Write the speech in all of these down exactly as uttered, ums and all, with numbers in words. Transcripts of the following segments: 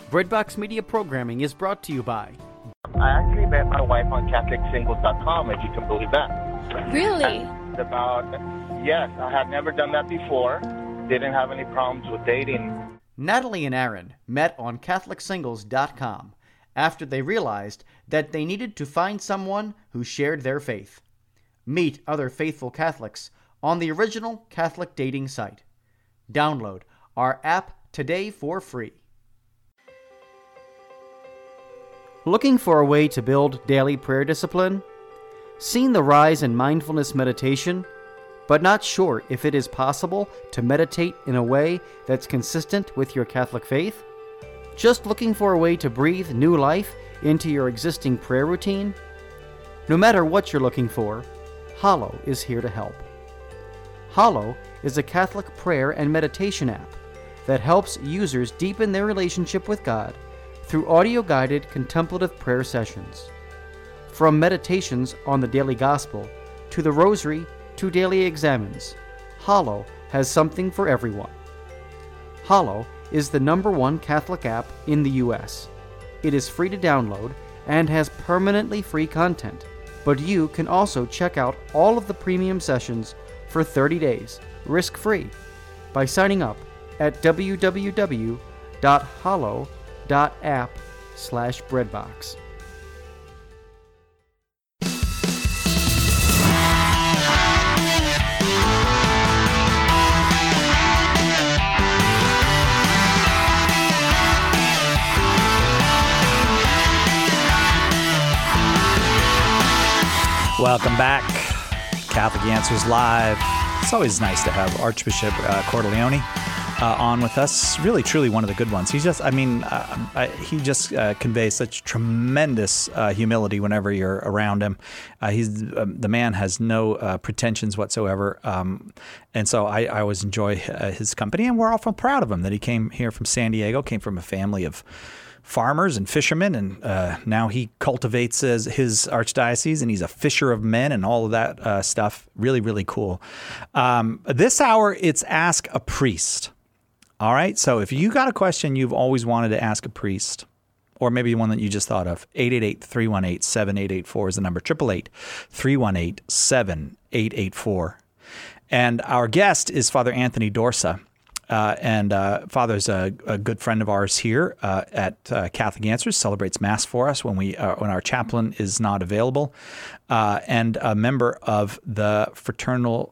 Breadbox Media programming is brought to you by... I actually met my wife on Catholic Singles dot com, if you can believe that. Really? And about, yes, I had never done that before. Didn't have any problems with dating. Natalie and Aaron met on Catholic Singles dot com after they realized that they needed to find someone who shared their faith. Meet other faithful Catholics on the original Catholic dating site. Download our app today for free. Looking for a way to build daily prayer discipline? Seen the rise in mindfulness meditation, but not sure if it is possible to meditate in a way that's consistent with your Catholic faith? Just looking for a way to breathe new life into your existing prayer routine? No matter what you're looking for, Hallow is here to help. Hallow is a Catholic prayer and meditation app that helps users deepen their relationship with God through audio-guided contemplative prayer sessions. From meditations on the daily gospel to the rosary to daily examens, Hallow has something for everyone. Hallow is the number one Catholic app in the U S. It is free to download and has permanently free content, but you can also check out all of the premium sessions for thirty days, risk-free, by signing up at w w w dot hallow dot app slash breadbox. Welcome back. Catholic Answers Live. It's always nice to have Archbishop uh, Cordileone uh, on with us. Really, truly one of the good ones. He's just, I mean, uh, I, he just uh, conveys such tremendous uh, humility whenever you're around him. Uh, he's um, the man has no uh, pretensions whatsoever. Um, and so I, I always enjoy uh, his company, and we're awful proud of him that he came here from San Diego, came from a family of farmers and fishermen, and uh, now he cultivates his, his archdiocese, and he's a fisher of men and all of that uh, stuff. Really, really cool. Um, this hour, it's Ask a Priest. All right, so if you got a question you've always wanted to ask a priest, or maybe one that you just thought of, eight eight eight, three one eight, seven eight eight four is the number, eight eight eight, three one eight, seven eight eight four. And our guest is Father Anthony Dorsa. Uh, and uh, Father's a, a good friend of ours here uh, at uh, Catholic Answers, celebrates Mass for us when we uh, when our chaplain is not available, uh, and a member of the Fraternal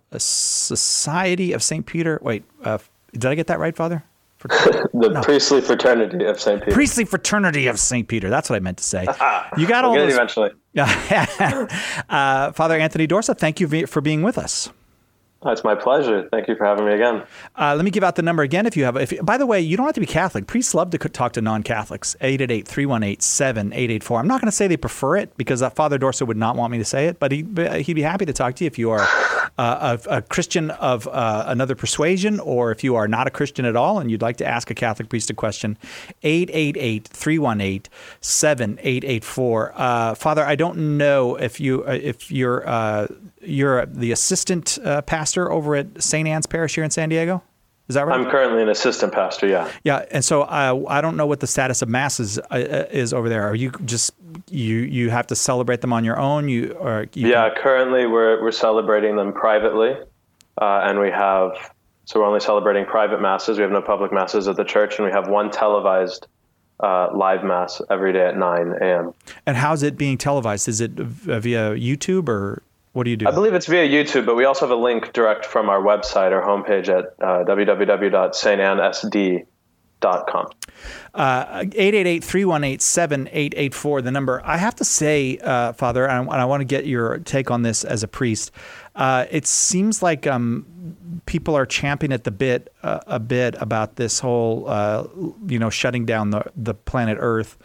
Society of Saint Peter. Wait, uh, did I get that right, Father? the no. Priestly Fraternity of Saint Peter. Priestly Fraternity of Saint Peter. That's what I meant to say. You got we'll all get those. It eventually. uh, Father Anthony Dorsa, thank you for being with us. It's my pleasure. Thank you for having me again. Uh, let me give out the number again if you have. If, by the way, you don't have to be Catholic. Priests love to talk to non-Catholics. eight eight eight, three one eight, seven eight eight four. I'm not going to say they prefer it because uh, Father Dorsa would not want me to say it, but he, he'd be happy to talk to you if you are uh, a, a Christian of uh, another persuasion, or if you are not a Christian at all and you'd like to ask a Catholic priest a question. eight eight eight, three one eight, seven eight eight four. Uh, Father, I don't know if you uh, if you're uh, you're the assistant uh, pastor over at Saint Anne's Parish here in San Diego. Is that right? I'm currently an assistant pastor, yeah. Yeah, and so uh, I don't know what the status of masses uh, is over there. Are you just you you have to celebrate them on your own? You or you yeah, can... currently we're we're celebrating them privately, uh, and we have so we're only celebrating private masses. We have no public masses at the church, and we have one televised uh, live mass every day at nine a.m. And how's it being televised? Is it via YouTube or? What do you do? I believe it's via YouTube, but we also have a link direct from our website, our homepage at uh, w w w dot saint anne s d dot com. Uh, eight eight eight, three one eight, seven eight eight four, the number. I have to say, uh, Father, and I, and I want to get your take on this as a priest. Uh, it seems like um, people are champing at the bit uh, a bit about this whole, uh, you know, shutting down the, the planet Earth.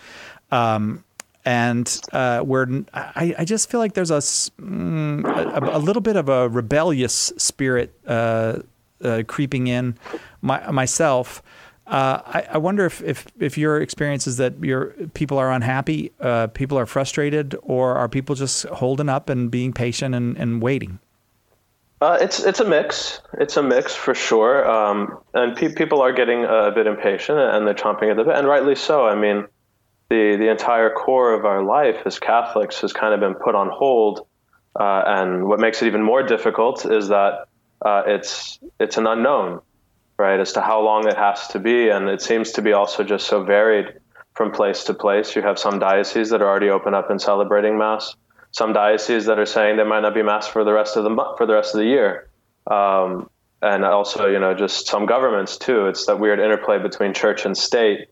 Um, And uh, we're, I, I just feel like there's a, mm, a, a little bit of a rebellious spirit uh, uh, creeping in. My, myself, uh, I, I wonder if, if, if your experience is that your people are unhappy, uh, people are frustrated, or are people just holding up and being patient and, and waiting? Uh, it's it's a mix. It's a mix for sure, um, and pe- people are getting a bit impatient, and they're chomping at the bit, and rightly so. I mean, the the entire core of our life as Catholics has kind of been put on hold, uh, and what makes it even more difficult is that uh, it's it's an unknown, right, as to how long it has to be, and it seems to be also just so varied from place to place. You have some dioceses that are already open up and celebrating Mass. Some dioceses that are saying there might not be Mass for the rest of the month, for the rest of the year, um, and also, you know, just some governments too. It's that weird interplay between church and state.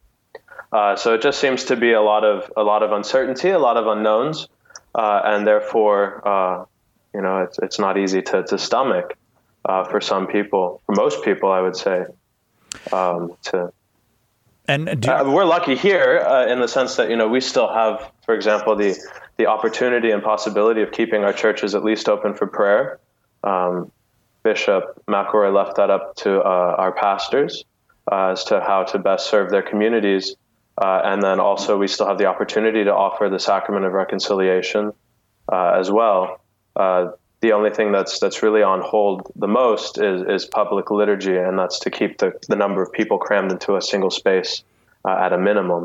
Uh, so it just seems to be a lot of a lot of uncertainty, a lot of unknowns, uh, and therefore, uh, you know, it's it's not easy to to stomach uh, for some people, for most people, I would say. Um, to and do- uh, we're lucky here uh, in the sense that, you know, we still have, for example, the the opportunity and possibility of keeping our churches at least open for prayer. Um, Bishop McElroy left that up to uh, our pastors uh, as to how to best serve their communities. Uh, and then also we still have the opportunity to offer the sacrament of reconciliation uh, as well. Uh, the only thing that's that's really on hold the most is, is public liturgy, and that's to keep the, the number of people crammed into a single space uh, at a minimum.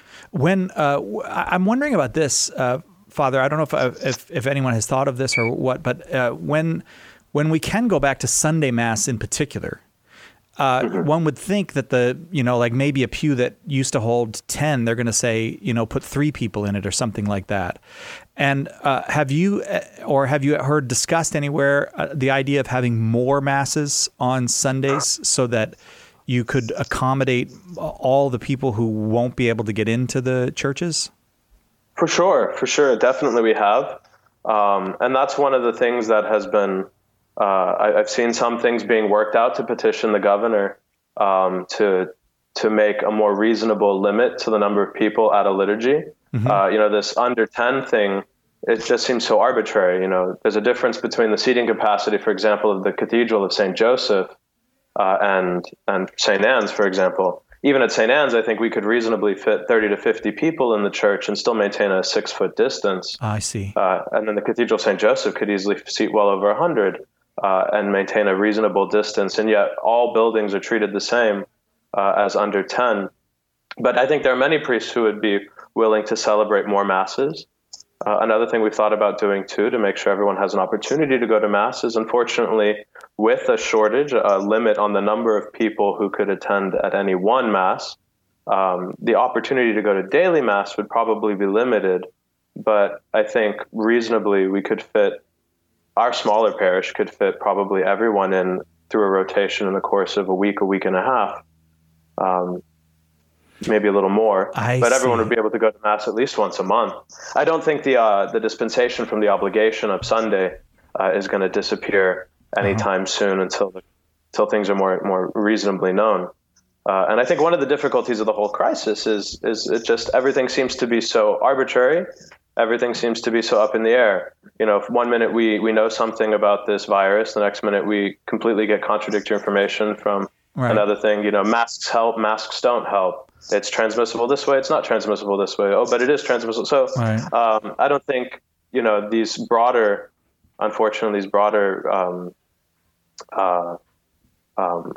When uh, I'm wondering about this, uh, Father, I don't know if, if if anyone has thought of this or what, but uh, when when we can go back to Sunday Mass in particular, uh, mm-hmm. one would think that the, you know, like maybe a pew that used to hold ten, they're going to say, you know, put three people in it or something like that. And uh, have you or have you heard discussed anywhere uh, the idea of having more Masses on Sundays so that you could accommodate all the people who won't be able to get into the churches? For sure, for sure. Definitely we have. Um, and that's one of the things that has been, uh, I, I've seen some things being worked out to petition the governor um, to to make a more reasonable limit to the number of people at a liturgy. Mm-hmm. Uh, you know, this under ten thing, it just seems so arbitrary. You know, there's a difference between the seating capacity, for example, of the Cathedral of Saint Joseph uh, and and Saint Anne's, for example. Even at Saint Anne's, I think we could reasonably fit thirty to fifty people in the church and still maintain a six foot distance. I see. Uh, and then the Cathedral of Saint Joseph could easily seat well over one hundred uh, and maintain a reasonable distance. And yet all buildings are treated the same uh, as under ten. But I think there are many priests who would be willing to celebrate more Masses. Uh, another thing we've thought about doing, too, to make sure everyone has an opportunity to go to Mass is, unfortunately, with a shortage, a limit on the number of people who could attend at any one Mass, um, the opportunity to go to daily Mass would probably be limited. But I think reasonably we could fit, our smaller parish could fit probably everyone in through a rotation in the course of a week, a week and a half. Um, maybe a little more, I but everyone see. would be able to go to Mass at least once a month. I don't think the uh, the dispensation from the obligation of Sunday uh, is going to disappear anytime uh-huh. soon until the, until things are more more reasonably known. Uh, and I think one of the difficulties of the whole crisis is is it just everything seems to be so arbitrary. Everything seems to be so up in the air. You know, if one minute we we know something about this virus, the next minute we completely get contradictory information from right. another thing. You know, masks help, masks don't help. It's transmissible this way. It's not transmissible this way. Oh, but it is transmissible. So right. um, I don't think, you know, these broader, unfortunately, these broader um, uh, um,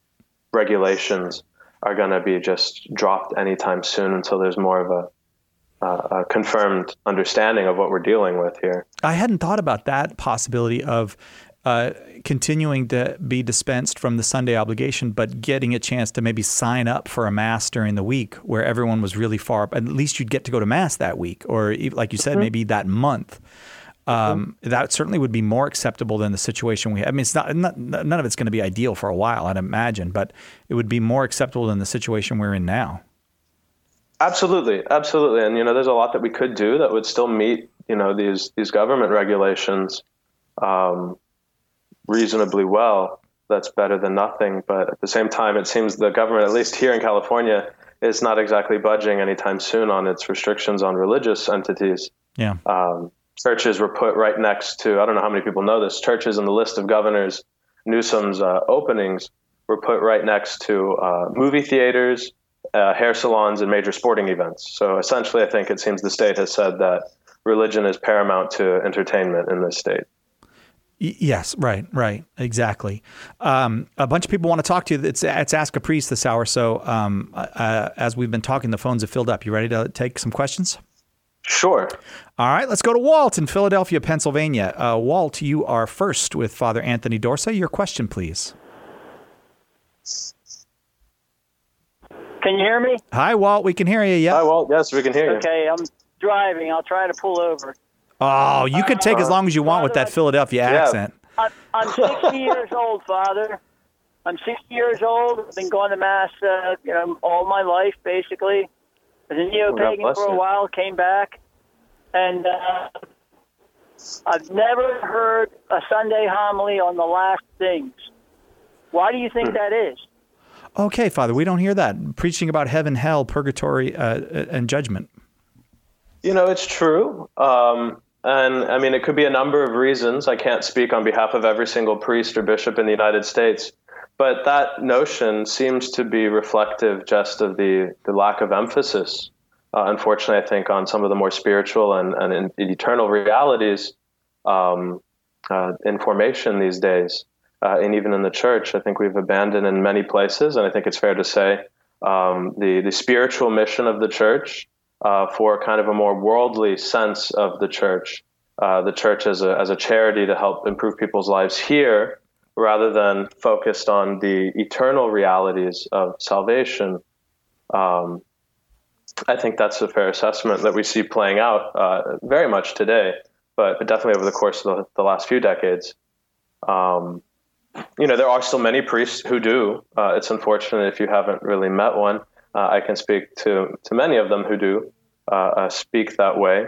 regulations are going to be just dropped anytime soon until there's more of a, uh, a confirmed understanding of what we're dealing with here. I hadn't thought about that possibility of Uh, continuing to be dispensed from the Sunday obligation, but getting a chance to maybe sign up for a Mass during the week where everyone was really far up. At least you'd get to go to Mass that week, or like you said, mm-hmm. maybe that month. Um, mm-hmm. That certainly would be more acceptable than the situation we have. I mean, it's not, not none of it's going to be ideal for a while, I'd imagine, but it would be more acceptable than the situation we're in now. Absolutely, absolutely. And, you know, there's a lot that we could do that would still meet, you know, these these government regulations um, reasonably well. That's better than nothing. But at the same time, it seems the government, at least here in California, is not exactly budging anytime soon on its restrictions on religious entities. Yeah. Um, churches were put right next to, I don't know how many people know this, churches in the list of Governor Newsom's uh, openings were put right next to uh, movie theaters, uh, hair salons, and major sporting events. So essentially, I think it seems the state has said that religion is paramount to entertainment in this state. Y- yes, right, right, exactly. Um, a bunch of people want to talk to you. It's, it's Ask a Priest this hour. So um, uh, as we've been talking, the phones have filled up. You ready to take some questions? Sure. All right, let's go to Walt in Philadelphia, Pennsylvania. Uh, Walt, you are first with Father Anthony Dorsey. Your question, please. Can you hear me? Hi, Walt. We can hear you. Yeah. Hi, Walt. Yes, we can hear you. Okay, I'm driving. I'll try to pull over. Oh, you can take as long as you want with that Philadelphia Yeah. accent. I'm, I'm sixty years old, Father. I'm sixty years old. I've been going to Mass, uh, you know, all my life, basically. I was a neo-pagan bless for a you. while, came back, and uh, I've never heard a Sunday homily on the last things. Why do you think that is? Okay, Father, we don't hear that. Preaching about heaven, hell, purgatory, uh, and judgment. You know, it's true. Um, and I mean, it could be a number of reasons. I can't speak on behalf of every single priest or bishop in the United States. But that notion seems to be reflective just of the, the lack of emphasis, uh, unfortunately, I think, on some of the more spiritual and, and in, in eternal realities um, uh, in formation these days. Uh, and even in the church, I think we've abandoned in many places, and I think it's fair to say um, the, the spiritual mission of the church uh, for kind of a more worldly sense of the church, uh, the church as a, as a charity to help improve people's lives here, rather than focused on the eternal realities of salvation. Um, I think that's a fair assessment that we see playing out uh, very much today, but definitely over the course of the, the last few decades. Um, you know, there are still many priests who do. Uh, it's unfortunate if you haven't really met one. Uh, I can speak to, to many of them who do uh, uh, speak that way.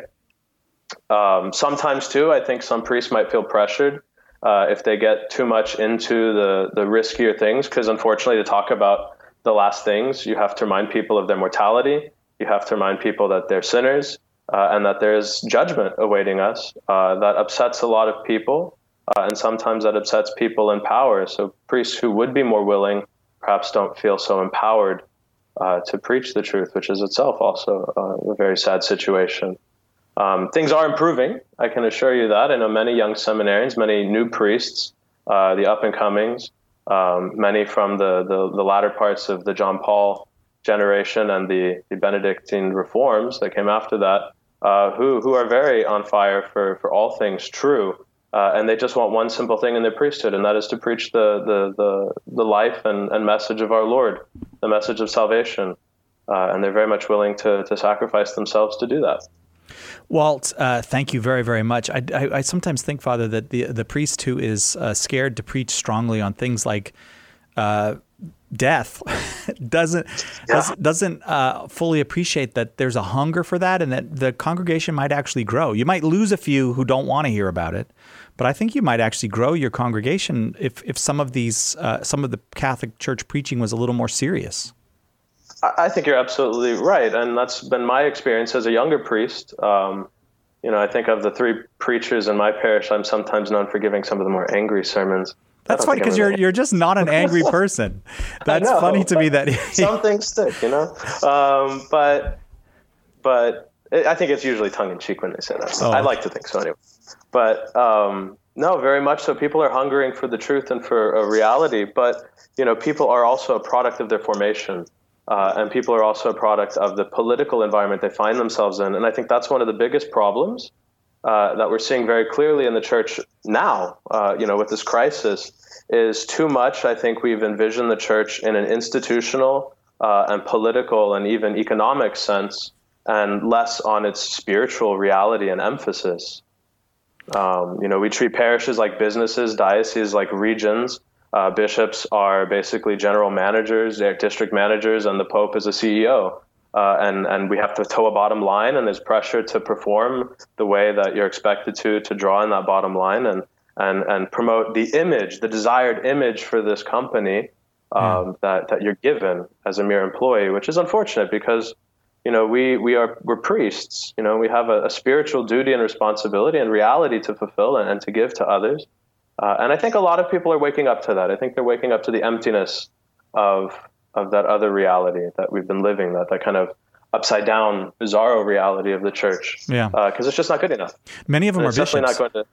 Um, sometimes, too, I think some priests might feel pressured Uh, if they get too much into the, the riskier things, because unfortunately to talk about the last things, you have to remind people of their mortality. You have to remind people that they're sinners uh, and that there's judgment awaiting us. Uh, that upsets a lot of people, uh, and sometimes that upsets people in power. So priests who would be more willing perhaps don't feel so empowered uh, to preach the truth, which is itself also uh, a very sad situation. Um, things are improving, I can assure you that. I know many young seminarians, many new priests, uh, the up-and-comings, um, many from the, the, the latter parts of the John Paul generation and the, the Benedictine reforms that came after that, uh, who, who are very on fire for, for all things true. Uh, and they just want one simple thing in their priesthood, and that is to preach the, the, the, the life and, and message of our Lord, the message of salvation. Uh, and they're very much willing to, to sacrifice themselves to do that. Walt, uh, thank you very, very much. I, I, I sometimes think, Father, that the the priest who is uh, scared to preach strongly on things like uh, death doesn't yeah. doesn't, doesn't uh, fully appreciate that there's a hunger for that, and that the congregation might actually grow. You might lose a few who don't want to hear about it, but I think you might actually grow your congregation if if some of these uh, some of the Catholic Church preaching was a little more serious. I think you're absolutely right, and that's been my experience as a younger priest. Um, you know, I think of the three preachers in my parish, I'm sometimes known for giving some of the more angry sermons. That's funny because you're you're just not an angry person. That's know, funny to me that some things stick, you know. Um, but but I think it's usually tongue in cheek when they say that. Oh. I like to think so anyway. But um, no, very much so. People are hungering for the truth and for a reality. But you know, people are also a product of their formation. Uh, and people are also a product of the political environment they find themselves in. And I think that's one of the biggest problems uh, that we're seeing very clearly in the church now, uh, you know, with this crisis, is too much. I think we've envisioned the church in an institutional uh, and political and even economic sense, and less on its spiritual reality and emphasis. Um, you know, we treat parishes like businesses, dioceses like regions. Uh, bishops are basically general managers, they're district managers, and the Pope is a C E O. Uh, and, and we have to toe a bottom line, and there's pressure to perform the way that you're expected to, to draw in that bottom line and, and, and promote the image, the desired image for this company um, yeah. that, that you're given as a mere employee, which is unfortunate because, you know, we, we are, we're priests, you know, we have a, a spiritual duty and responsibility and reality to fulfill and, and to give to others. Uh, and I think a lot of people are waking up to that. I think they're waking up to the emptiness of of that other reality that we've been living, that, that kind of upside down, bizarro reality of the church. Yeah. Because uh, it's just not good enough. Many of them and are it's bishops. Definitely not going to.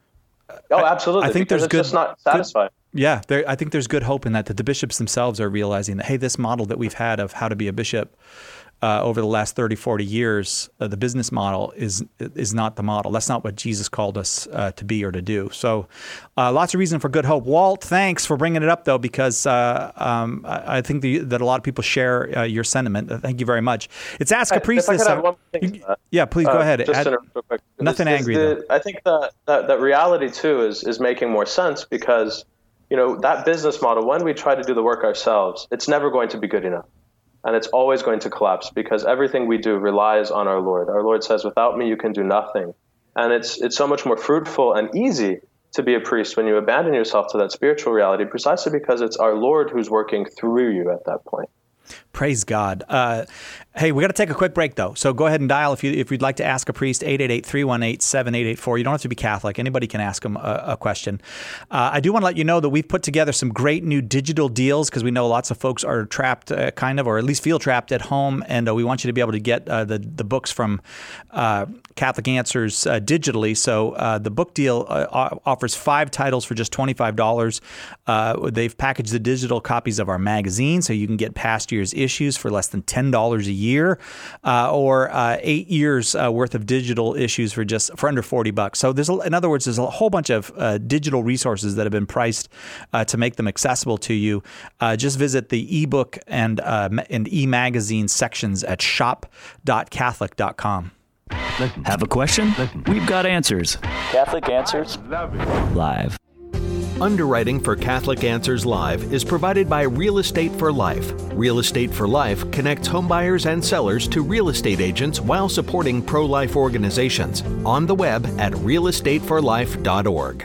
Oh, absolutely. I, I think because there's it's good, just not satisfied. Good, yeah, there, I think there's good hope in that, that the bishops themselves are realizing that, hey, this model that we've had of how to be a bishop Uh, over the last thirty, forty years, uh, the business model is is not the model. That's not what Jesus called us uh, to be or to do. So uh, lots of reason for good hope. Walt, thanks for bringing it up, though, because uh, um, I, I think the, that a lot of people share uh, your sentiment. Uh, thank you very much. It's Ask a Priest. If I this could add uh, one thing to that. Yeah, please go uh, ahead. Just Add, to interrupt real quick. nothing Is- is angry, the- though. I think that, that, that reality, too, is, is making more sense because, you know, that business model, when we try to do the work ourselves, it's never going to be good enough. And it's always going to collapse because everything we do relies on our Lord. Our Lord says, without me, you can do nothing. And it's it's so much more fruitful and easy to be a priest when you abandon yourself to that spiritual reality, precisely because it's our Lord who's working through you at that point. Praise God. Uh, hey, we got to take a quick break, though. So go ahead and dial if, you, if you'd like to ask a priest, eight eight eight, three one eight, seven eight eight four. You don't have to be Catholic. Anybody can ask them a, a question. Uh, I do want to let you know that we've put together some great new digital deals because we know lots of folks are trapped, uh, kind of, or at least feel trapped at home. And uh, we want you to be able to get uh, the, the books from uh, Catholic Answers uh, digitally. So uh, the book deal uh, offers five titles for just twenty-five dollars. Uh, they've packaged the digital copies of our magazine so you can get past year's issues for less than ten dollars a year, uh, or uh, eight years uh, worth of digital issues for just for under forty bucks. So there's, a, in other words, there's a whole bunch of uh, digital resources that have been priced uh, to make them accessible to you. Uh, just visit the ebook and uh, and e-magazine sections at shop dot catholic dot com. Have a question? We've got answers. Catholic Answers Live. Underwriting for Catholic Answers Live is provided by Real Estate for Life. Real Estate for Life connects homebuyers and sellers to real estate agents while supporting pro-life organizations. On the web at real estate for life dot org.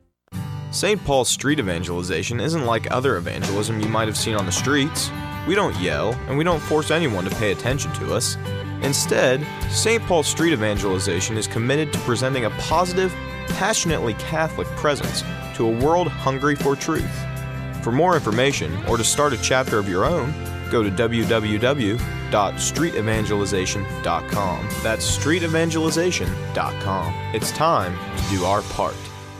Saint Paul's Street Evangelization isn't like other evangelism you might have seen on the streets. We don't yell, and we don't force anyone to pay attention to us. Instead, Saint Paul's Street Evangelization is committed to presenting a positive, passionately Catholic presence to a world hungry for truth. For more information, or to start a chapter of your own, go to w w w dot street evangelization dot com. That's street evangelization dot com. It's time to do our part.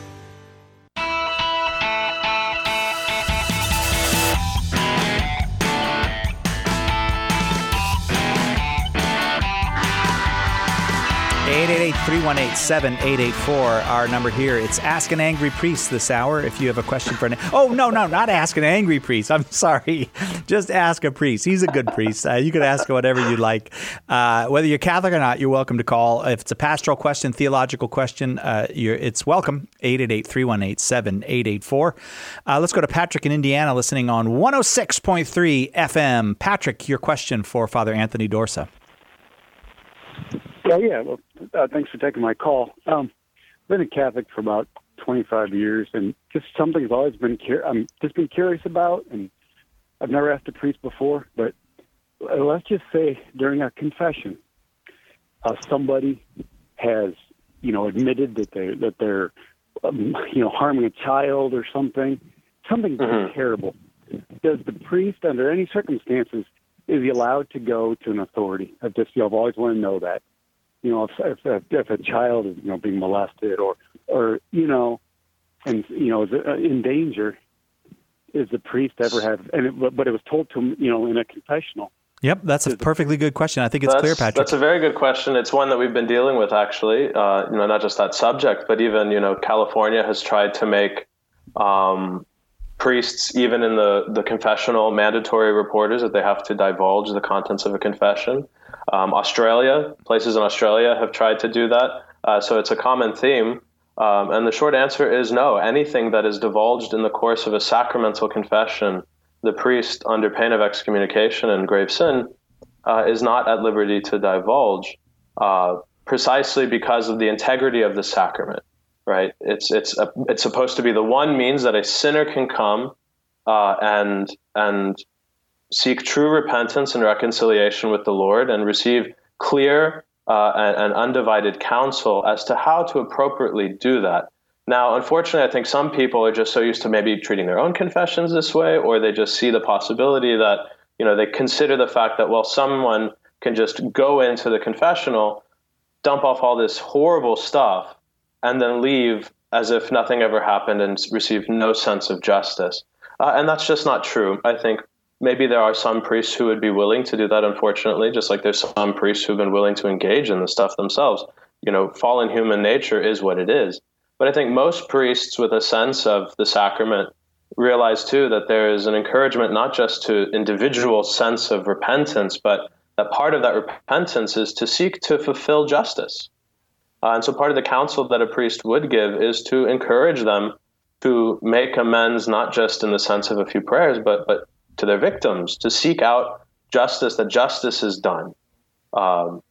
eight eight eight, three one eight, seven eight eight four, our number here. It's Ask an Angry Priest this hour if you have a question for an... Oh, no, no, not Ask an Angry Priest. I'm sorry. Just ask a priest. He's a good priest. Uh, you can ask whatever you like. Uh, whether you're Catholic or not, you're welcome to call. If it's a pastoral question, theological question, uh, you're, it's welcome. eight eight eight, three one eight, seven eight eight four. Uh, let's go to Patrick in Indiana listening on one oh six point three F M. Patrick, your question for Father Anthony Dorsa. Yeah, yeah. Well, uh, thanks for taking my call. Um, I've been a Catholic for about twenty-five years, and just something I've always been cur- I'm just been curious about, and I've never asked a priest before. But uh, let's just say during a confession, uh, somebody has, you know, admitted that they that they're, um, you know, harming a child or something, something Mm-hmm. terrible. Does the priest, under any circumstances, is he allowed to go to an authority? I've just, you know, I've always wanted to know that. You know, if, if if a child is, you know, being molested or or you know, and you know, is in danger, is the priest ever have? And it, but it was told to him, you know, in a confessional. Yep, that's a perfectly good question. I think it's that's, clear, Patrick. That's a very good question. It's one that we've been dealing with, actually. Uh, you know, not just that subject, but even, you know, California has tried to make um, priests, even in the, the confessional, mandatory reporters that they have to divulge the contents of a confession. Um, Australia, places in Australia have tried to do that. Uh, so it's a common theme. Um, and the short answer is no. Anything that is divulged in the course of a sacramental confession, the priest, under pain of excommunication and grave sin, uh, is not at liberty to divulge, uh, precisely because of the integrity of the sacrament. Right? It's it's a, it's supposed to be the one means that a sinner can come uh, and and seek true repentance and reconciliation with the Lord and receive clear uh, and, and undivided counsel as to how to appropriately do that. Now, unfortunately, I think some people are just so used to maybe treating their own confessions this way, or they just see the possibility that, you know, they consider the fact that, well, someone can just go into the confessional, dump off all this horrible stuff, and then leave as if nothing ever happened and receive no sense of justice. Uh, and that's just not true. I think maybe there are some priests who would be willing to do that, unfortunately, just like there's some priests who've been willing to engage in the stuff themselves. You know, fallen human nature is what it is. But I think most priests with a sense of the sacrament realize, too, that there is an encouragement not just to individual sense of repentance, but that part of that repentance is to seek to fulfill justice. Uh, and so part of the counsel that a priest would give is to encourage them to make amends, not just in the sense of a few prayers, but but to their victims, to seek out justice, that justice is done. Um,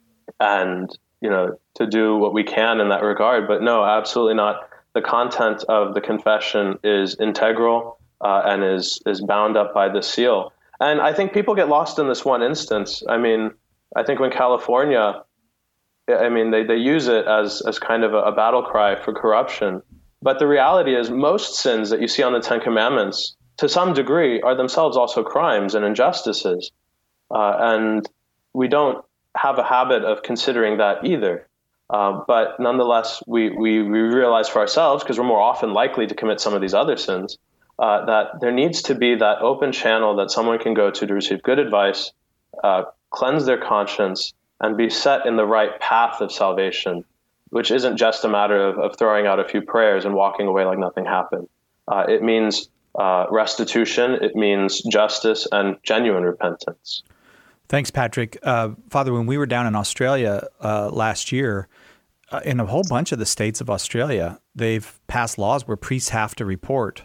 and, you know, to do what we can in that regard. But no, absolutely not. The content of the confession is integral uh, and is is bound up by the seal. And I think people get lost in this one instance. I mean, I think when California, I mean, they, they use it as, as kind of a, a battle cry for corruption. But the reality is most sins that you see on the Ten Commandments, to some degree, are themselves also crimes and injustices. Uh, and we don't have a habit of considering that either. Uh, but nonetheless, we, we, we realize for ourselves, because we're more often likely to commit some of these other sins, uh, that there needs to be that open channel that someone can go to to receive good advice, uh, cleanse their conscience, and be set in the right path of salvation, which isn't just a matter of, of throwing out a few prayers and walking away like nothing happened. Uh, it means uh, restitution, it means justice, and genuine repentance. Thanks, Patrick. Uh, Father, when we were down in Australia uh, last year, uh, in a whole bunch of the states of Australia, they've passed laws where priests have to report.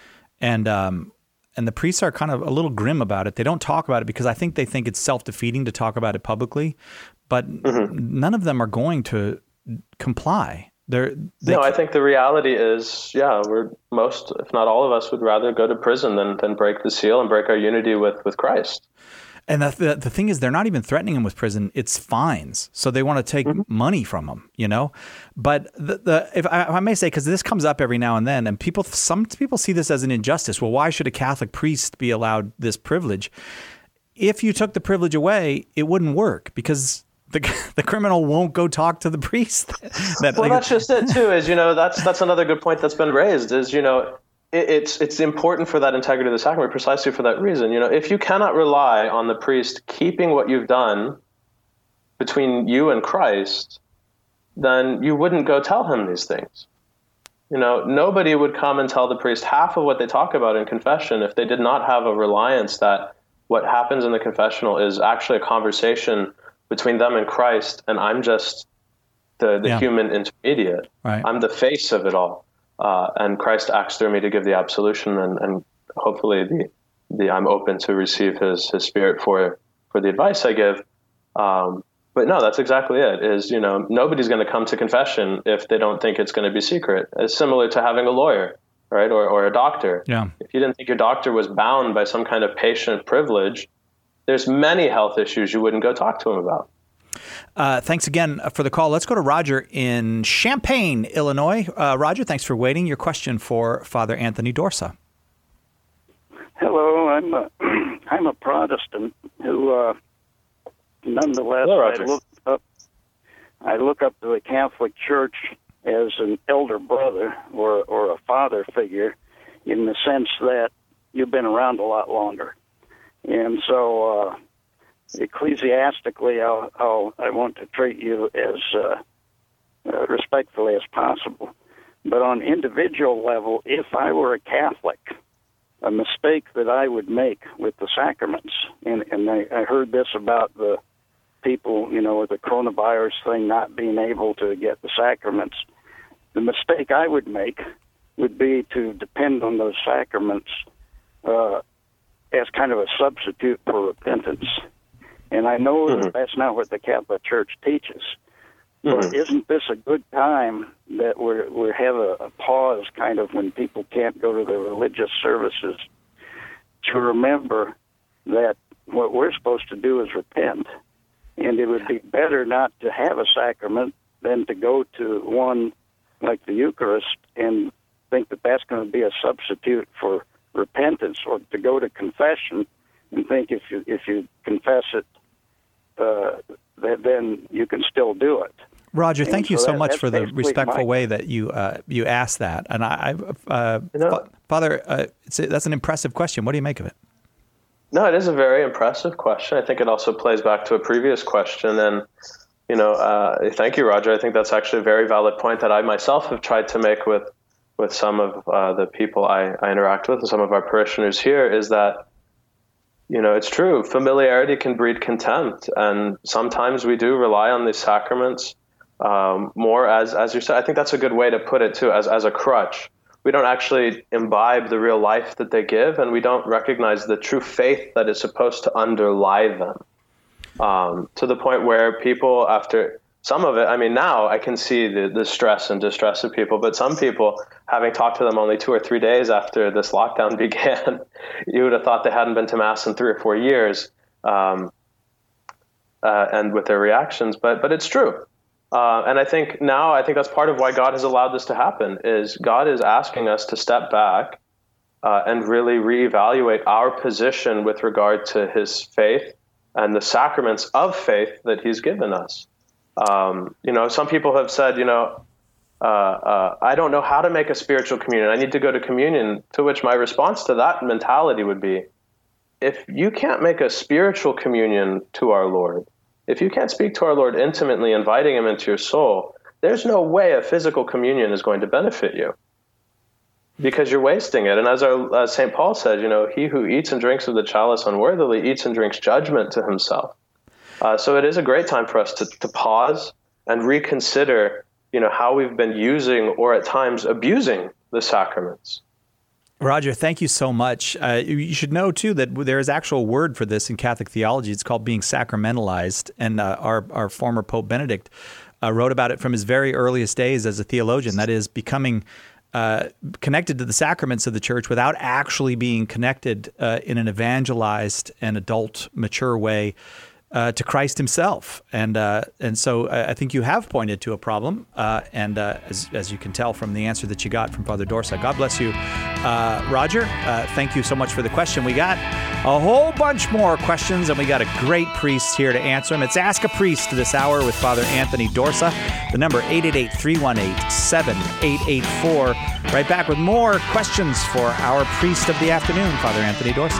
And um, and the priests are kind of a little grim about it. They don't talk about it because I think they think it's self-defeating to talk about it publicly. But mm-hmm. none of them are going to comply. They're, they no, I think the reality is, yeah, we're most, if not all of us, would rather go to prison than than break the seal and break our unity with, with Christ. And the, the the thing is, they're not even threatening them with prison; it's fines. So they want to take mm-hmm. money from them, you know. But the, the if I, if I may say, because this comes up every now and then, and people, some people see this as an injustice. Well, why should a Catholic priest be allowed this privilege? If you took the privilege away, it wouldn't work because the the criminal won't go talk to the priest. that, well, like, that's just it too. Is you know that's that's another good point that's been raised. Is you know. It's it's important for that integrity of the sacrament precisely for that reason. You know, if you cannot rely on the priest keeping what you've done between you and Christ, then you wouldn't go tell him these things. You know, nobody would come and tell the priest half of what they talk about in confession if they did not have a reliance that what happens in the confessional is actually a conversation between them and Christ, and I'm just the, the yeah. human intermediate. Right. I'm the face of it all. Uh, and Christ acts through me to give the absolution, and, and hopefully the, the I'm open to receive his, his spirit for, for the advice I give. Um, but no, that's exactly it, is, you know, nobody's going to come to confession if they don't think it's going to be secret. It's similar to having a lawyer, right? Or, or a doctor. Yeah. If you didn't think your doctor was bound by some kind of patient privilege, there's many health issues you wouldn't go talk to him about. Uh, thanks again for the call. Let's go to Roger in Champaign, Illinois. Uh, Roger, thanks for waiting. Your question for Father Anthony Dorsa. Hello, I'm a, I'm a Protestant who, uh, nonetheless, Hello, I look up I look up to the Catholic Church as an elder brother or or a father figure, in the sense that you've been around a lot longer, and so. Uh, Ecclesiastically, I'll, I'll, I want to treat you as uh, uh, respectfully as possible. But on individual level, if I were a Catholic, a mistake that I would make with the sacraments, and, and I, I heard this about the people, you know, with the coronavirus thing not being able to get the sacraments, the mistake I would make would be to depend on those sacraments uh, as kind of a substitute for repentance. And I know mm-hmm. that that's not what the Catholic Church teaches. But mm-hmm. isn't this a good time that we're, we have a, a pause kind of when people can't go to their religious services to remember that what we're supposed to do is repent? And it would be better not to have a sacrament than to go to one like the Eucharist and think that that's going to be a substitute for repentance, or to go to confession and think if you if you confess it, uh, that then you can still do it. Roger, And thank you so so that- much that's for the basically respectful my- way that you uh, you asked that. And I, I uh, You know- Fa- Father, uh, it's a, that's an impressive question. What do you make of it? No, it is a very impressive question. I think it also plays back to a previous question. And, you know, uh, thank you, Roger. I think that's actually a very valid point that I myself have tried to make with with some of uh, the people I, I interact with and some of our parishioners here, is that, you know, it's true. Familiarity can breed contempt. And sometimes we do rely on these sacraments um, more as, as you said. I think that's a good way to put it, too, as, as a crutch. We don't actually imbibe the real life that they give, and we don't recognize the true faith that is supposed to underlie them. Um, to the point where people, after some of it, I mean, now I can see the, the stress and distress of people, but some people, having talked to them only two or three days after this lockdown began, you would have thought they hadn't been to Mass in three or four years, um, uh, and with their reactions. But but it's true. Uh, and I think now, I think that's part of why God has allowed this to happen, is God is asking us to step back uh, and really reevaluate our position with regard to his faith and the sacraments of faith that he's given us. Um, you know, some people have said, you know, uh, uh, I don't know how to make a spiritual communion. I need to go to communion, to which my response to that mentality would be, if you can't make a spiritual communion to our Lord, if you can't speak to our Lord intimately, inviting him into your soul, there's no way a physical communion is going to benefit you, because you're wasting it. And as our as Saint Paul said, you know, he who eats and drinks of the chalice unworthily eats and drinks judgment to himself. Uh, so it is a great time for us to, to pause and reconsider, you know, how we've been using or at times abusing the sacraments. Roger, thank you so much. Uh, you should know, too, that there is actual word for this in Catholic theology. It's called being sacramentalized. And uh, our, our former Pope Benedict uh, wrote about it from his very earliest days as a theologian. That is, becoming uh, connected to the sacraments of the Church without actually being connected uh, in an evangelized and adult, mature way Uh, to Christ himself. And uh, and so I think you have pointed to a problem. Uh, and uh, as, as you can tell from the answer that you got from Father Dorsa, God bless you. Uh, Roger, uh, thank you so much for the question. We got a whole bunch more questions, and we got a great priest here to answer them. It's Ask a Priest this hour with Father Anthony Dorsa. The number eight eight eight, three one eight, seven eight eight four. Right back with more questions for our priest of the afternoon, Father Anthony Dorsa.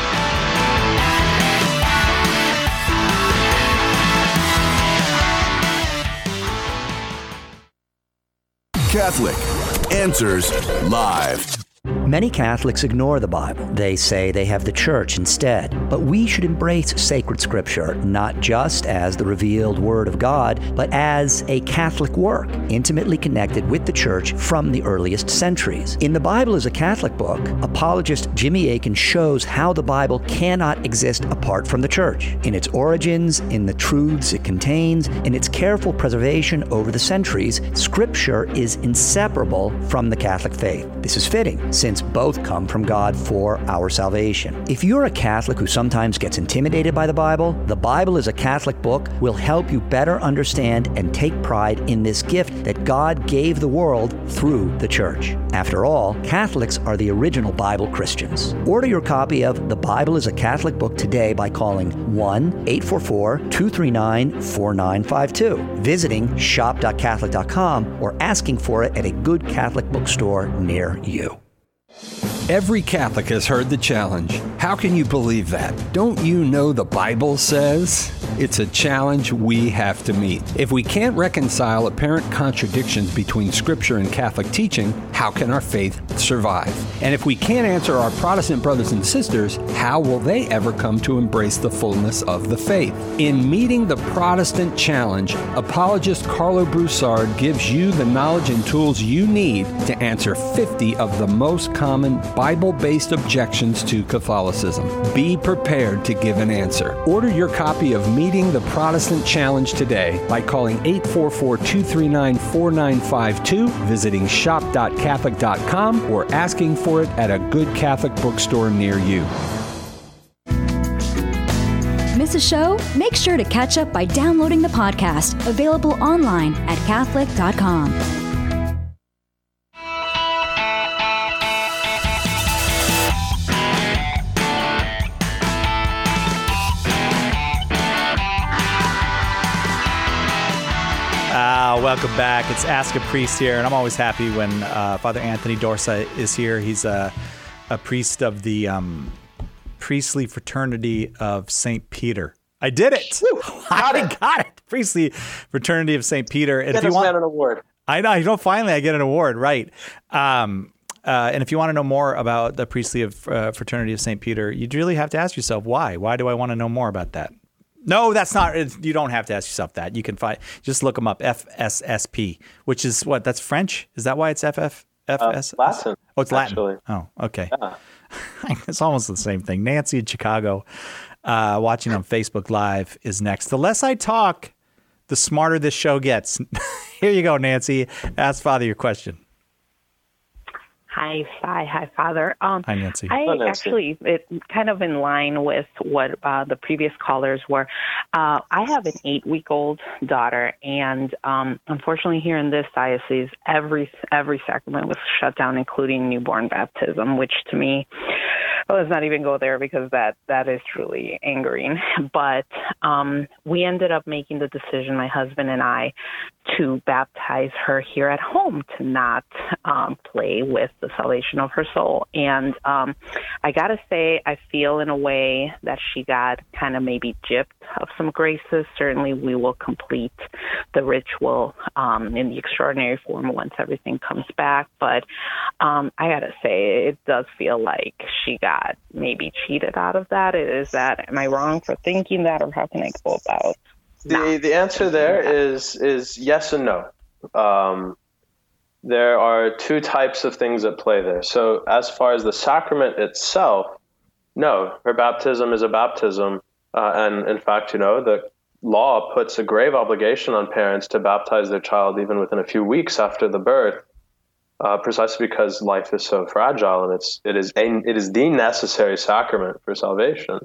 Catholic Answers Live. Many Catholics ignore the Bible. They say they have the Church instead. But we should embrace sacred Scripture, not just as the revealed Word of God, but as a Catholic work, intimately connected with the Church from the earliest centuries. In The Bible as a Catholic Book, apologist Jimmy Akin shows how the Bible cannot exist apart from the Church, in its origins, in the truths it contains, in its careful preservation over the centuries. Scripture is inseparable from the Catholic faith. This is fitting, since both come from God for our salvation. If you're a Catholic who sometimes gets intimidated by the Bible, The Bible as a Catholic Book will help you better understand and take pride in this gift that God gave the world through the Church. After all, Catholics are the original Bible Christians. Order your copy of The Bible as a Catholic Book today by calling one eight four four, two three nine, four nine five two, visiting shop dot catholic dot com, or asking for it at a good Catholic bookstore near you. Every Catholic has heard the challenge. How can you believe that? Don't you know the Bible says? It's a challenge we have to meet. If we can't reconcile apparent contradictions between Scripture and Catholic teaching, how can our faith survive? And if we can't answer our Protestant brothers and sisters, how will they ever come to embrace the fullness of the faith? In Meeting the Protestant Challenge, apologist Carlo Broussard gives you the knowledge and tools you need to answer fifty of the most common Bible-based objections to Catholicism. Be prepared to give an answer. Order your copy of Meeting the Protestant Challenge today by calling eight four four, two three nine, four nine five two, visiting shop dot catholic dot com, or asking for it at a good Catholic bookstore near you. Miss a show? Make sure to catch up by downloading the podcast, available online at catholic dot com. Uh, welcome back. It's Ask a Priest here, and I'm always happy when uh, Father Anthony Dorsa is here. He's a, a priest of the um, Priestly Fraternity of Saint Peter. I did it. Woo, got I it. got it. Priestly Fraternity of Saint Peter. And Get if you this want man an award. I know. You know, finally I get an award, right? Um, uh, and if you want to know more about the Priestly of, uh, Fraternity of Saint Peter, you'd really have to ask yourself, why? Why do I want to know more about that? No, that's not. You don't have to ask yourself that. You can find. Just look them up. F S S P, which is what? That's French. Is that why it's F F F S? Uh, Latin. Oh, it's Latin. Actually. Oh, okay. Yeah. It's almost the same thing. Nancy in Chicago, uh, watching on Facebook Live, is next. The less I talk, the smarter this show gets. Here you go, Nancy. Ask Father your question. Hi, Fi. Hi, Father. Um, Hi, Nancy. I Hi, Nancy. actually, it kind of in line with what uh, the previous callers were. Uh, I have an eight-week-old daughter, and um, unfortunately, here in this diocese, every every sacrament was shut down, including newborn baptism, which to me, well, let's not even go there because that that is truly angering. But um, we ended up making the decision, my husband and I, to baptize her here at home, to not um, play with the salvation of her soul. And um, I got to say, I feel in a way that she got kind of maybe gypped of some graces. Certainly we will complete the ritual um, in the extraordinary form once everything comes back. But um, I got to say, it does feel like she got maybe cheated out of that. Is that, am I wrong for thinking that, or how can I go about The the answer there is is yes and no. Um, there are two types of things at play there. So as far as the sacrament itself, no, her baptism is a baptism. Uh, and in fact, you know, the law puts a grave obligation on parents to baptize their child even within a few weeks after the birth, uh, precisely because life is so fragile, and it's it is a, it is the necessary sacrament for salvation.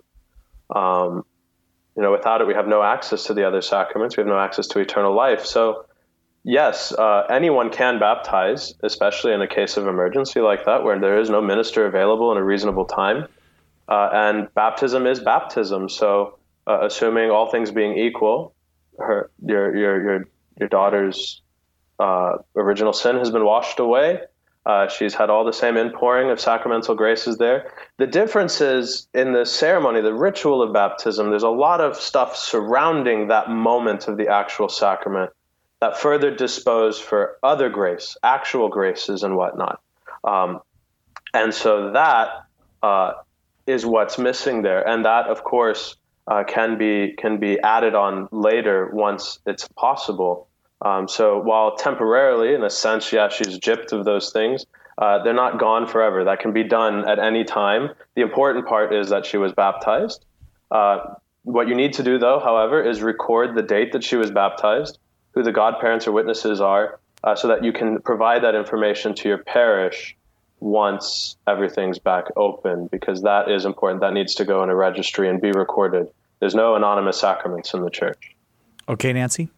Um, You know, without it, we have no access to the other sacraments. We have no access to eternal life. So, yes, uh, anyone can baptize, especially in a case of emergency like that, where there is no minister available in a reasonable time. Uh, and baptism is baptism. So, uh, assuming all things being equal, her your your your your daughter's uh, original sin has been washed away. Uh, she's had all the same inpouring of sacramental graces there. The difference is in the ceremony, the ritual of baptism, there's a lot of stuff surrounding that moment of the actual sacrament that further dispose for other grace, actual graces and whatnot. Um, and so that uh, is what's missing there. And that, of course, uh, can be can be added on later once it's possible. Um, so while temporarily, in a sense, yeah, she's gypped of those things, uh, they're not gone forever. That can be done at any time. The important part is that she was baptized. Uh, what you need to do, though, however, is record the date that she was baptized, who the godparents or witnesses are, uh, so that you can provide that information to your parish once everything's back open, because that is important. That needs to go in a registry and be recorded. There's no anonymous sacraments in the church. Okay, Nancy?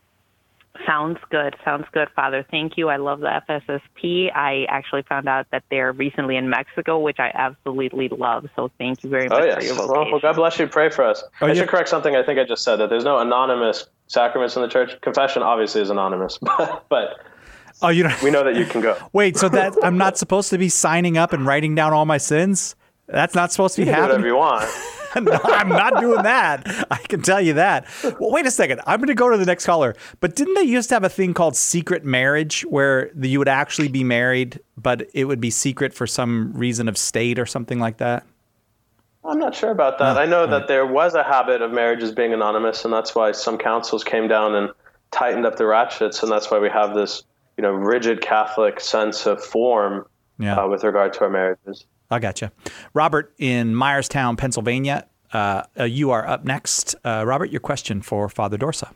Sounds good. Sounds good, Father. Thank you. I love the F S S P. I actually found out that they're recently in Mexico, which I absolutely love. So thank you very much oh, yes. for your vocation. Well, well, God bless you. Pray for us. Oh, I yeah. should correct something I think I just said, that there's no anonymous sacraments in the church. Confession obviously is anonymous, but, but oh, you don't... we know that you can go. Wait, so that I'm not supposed to be signing up and writing down all my sins? That's not supposed to be you can happening? do whatever you want. No, I'm not doing that. I can tell you that. Well, wait a second. I'm going to go to the next caller. But didn't they used to have a thing called secret marriage where the, you would actually be married, but it would be secret for some reason of state or something like that? I'm not sure about that. No. I know Right. that there was a habit of marriages being anonymous, and that's why some councils came down and tightened up the ratchets, and that's why we have this, you know, rigid Catholic sense of form Yeah. uh, with regard to our marriages. I gotcha. Robert in Myerstown, Pennsylvania, uh, uh, you are up next. Uh, Robert, your question for Father Dorsa.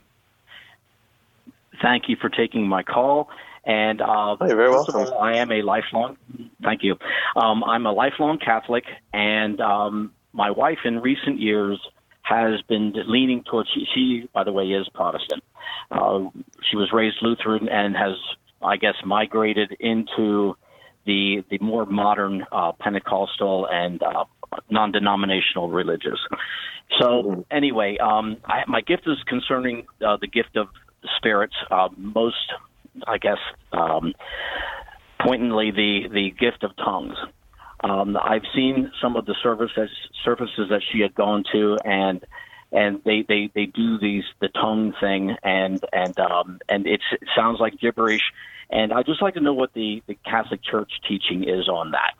Thank you for taking my call. And uh, oh, you're very first welcome. of all, I am a lifelong, thank you. Um, I'm a lifelong Catholic, and um, my wife in recent years has been leaning towards, she, she by the way, is Protestant. Uh, she was raised Lutheran and has, I guess, migrated into the the more modern uh, Pentecostal and uh, non-denominational religious. So anyway, um, I, my gift is concerning uh, the gift of spirits, uh, most, I guess, um, pointedly the, the gift of tongues. Um, I've seen some of the services services that she had gone to, and and they, they, they do these the tongue thing, and and um, and it's, it sounds like gibberish. And I'd just like to know what the, the Catholic Church teaching is on that.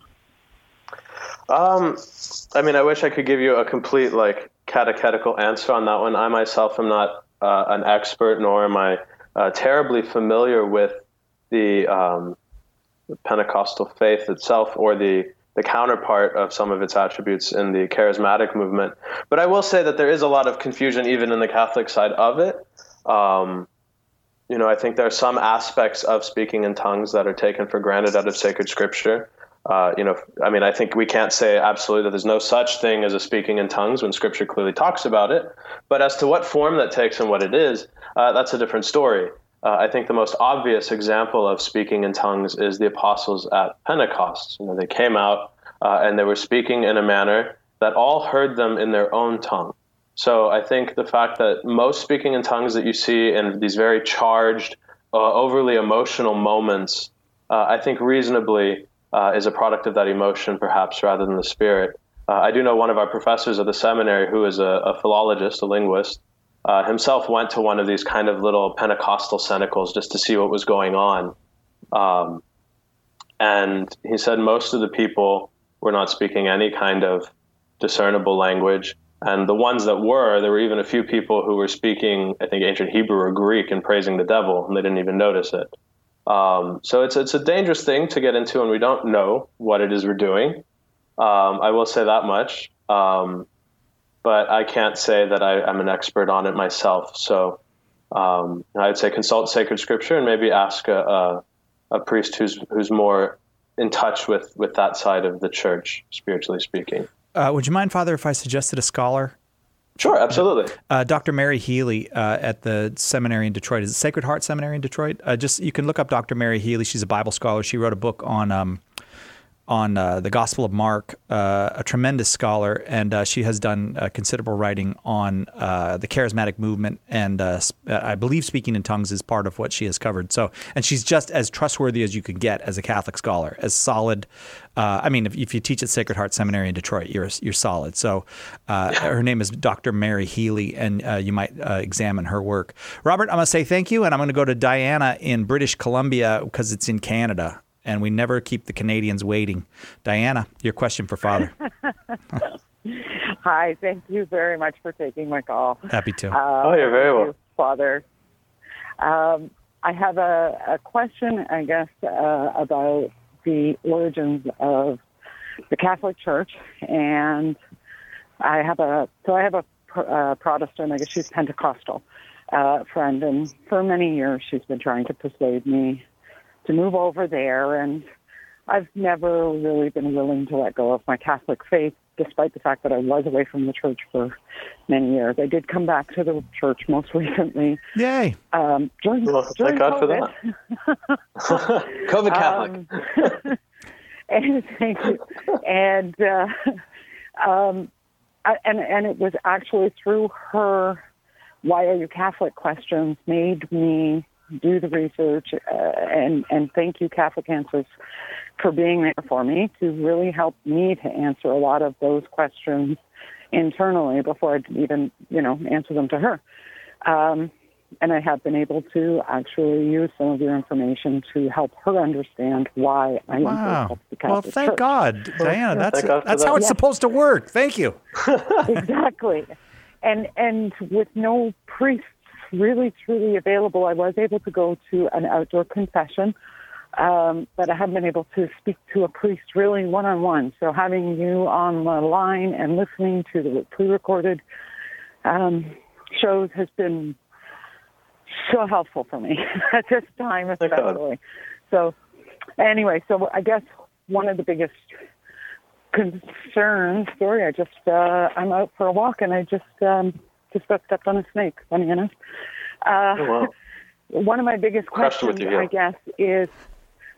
Um, I mean, I wish I could give you a complete like catechetical answer on that one. I myself am not uh, an expert, nor am I uh, terribly familiar with the, um, the Pentecostal faith itself, or the the counterpart of some of its attributes in the charismatic movement. But I will say that there is a lot of confusion even in the Catholic side of it. Um, you know, I think there are some aspects of speaking in tongues that are taken for granted out of sacred scripture. Uh, you know, I mean, I think we can't say absolutely that there's no such thing as a speaking in tongues when scripture clearly talks about it. But as to what form that takes and what it is, uh, that's a different story. Uh, I think the most obvious example of speaking in tongues is the apostles at Pentecost. You know, they came out uh, and they were speaking in a manner that all heard them in their own tongue. So I think the fact that most speaking in tongues that you see in these very charged, uh, overly emotional moments, uh, I think reasonably uh, is a product of that emotion, perhaps, rather than the spirit. Uh, I do know one of our professors at the seminary who is a, a philologist, a linguist, Uh, himself went to one of these kind of little Pentecostal cenacles just to see what was going on. Um, and he said most of the people were not speaking any kind of discernible language. And the ones that were, there were even a few people who were speaking, I think, ancient Hebrew or Greek and praising the devil, and they didn't even notice it. Um, so it's, it's a dangerous thing to get into when we don't know what it is we're doing. Um, I will say that much. Um, But I can't say that I, I'm an expert on it myself. So um, I'd say consult sacred scripture and maybe ask a, a, a priest who's who's more in touch with, with that side of the church, spiritually speaking. Uh, would you mind, Father, if I suggested a scholar? Sure, absolutely. Uh, Doctor Mary Healy uh, at the seminary in Detroit. Is it Sacred Heart Seminary in Detroit? Uh, just you can look up Doctor Mary Healy. She's a Bible scholar. She wrote a book on um, on uh, the Gospel of Mark, uh, a tremendous scholar, and uh, she has done uh, considerable writing on uh, the charismatic movement, and uh, I believe speaking in tongues is part of what she has covered. So, and she's just as trustworthy as you could get as a Catholic scholar, as solid. Uh, I mean, if, if you teach at Sacred Heart Seminary in Detroit, you're you're solid. So, uh, her name is Doctor Mary Healy, and uh, you might uh, examine her work. Robert, I'm going to say thank you, and I'm going to go to Diana in British Columbia because it's in Canada. And we never keep the Canadians waiting. Diana, your question for Father. Hi, thank you very much for taking my call. Happy to. Uh, oh, you're very welcome. Father. Um, I have a, a question, I guess, uh, about the origins of the Catholic Church. And I have a, so I have a uh, Protestant, I guess she's Pentecostal, uh, friend. And for many years, she's been trying to persuade me to move over there, and I've never really been willing to let go of my Catholic faith, despite the fact that I was away from the church for many years. I did come back to the church most recently. Yay! Um, during, well, during thank God COVID. for that. COVID Catholic. Um, and, thank you. And, uh, um, I, and, and it was actually through her "Why are you Catholic?" questions made me do the research, uh, and, and thank you, Catholic Answers, for being there for me to really help me to answer a lot of those questions internally before I'd even, you know, answer them to her. Um, and I have been able to actually use some of your information to help her understand why I am wow. so the Catholic Well, thank Church. God, Diana. That's God that's that. how it's Yeah. supposed to work. Thank you. Exactly. And and with no priests really, truly available, I was able to go to an outdoor confession, um, but I haven't been able to speak to a priest really one-on-one. So having you on the line and listening to the pre-recorded um, shows has been so helpful for me at this time, especially. So anyway, so I guess one of the biggest concerns, sorry, I just, uh, I'm out for a walk and I just, um, just got stepped on a snake, funny enough. Uh, oh, wow. One of my biggest Crushed questions, with you, yeah. I guess, is